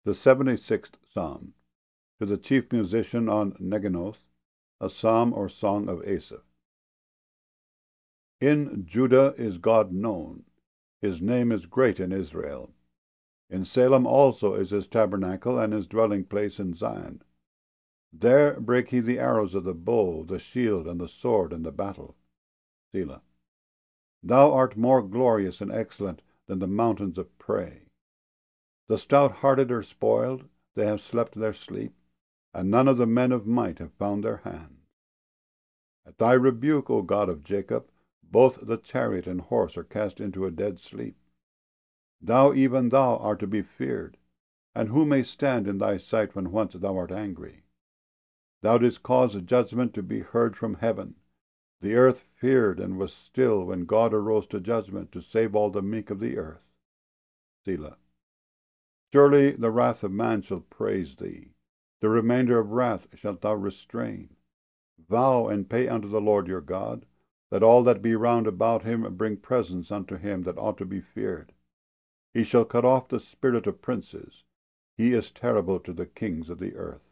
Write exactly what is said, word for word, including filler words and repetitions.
The seventy-sixth Psalm. To the chief musician on Neginoth, a psalm or song of Asaph. In Judah is God known. His name is great in Israel. In Salem also is his tabernacle, and his dwelling place in Zion. There brake he the arrows of the bow, the shield, and the sword in the battle. Selah. Thou art more glorious and excellent than the mountains of prey. The stout-hearted are spoiled, they have slept their sleep, and none of the men of might have found their hand. At thy rebuke, O God of Jacob, both the chariot and horse are cast into a dead sleep. Thou, even thou, art to be feared, and who may stand in thy sight when once thou art angry? Thou didst cause judgment to be heard from heaven. The earth feared and was still when God arose to judgment to save all the meek of the earth. Selah. Surely the wrath of man shall praise thee. The remainder of wrath shalt thou restrain. Vow and pay unto the Lord your God, that all that be round about him bring presents unto him that ought to be feared. He shall cut off the spirit of princes. He is terrible to the kings of the earth.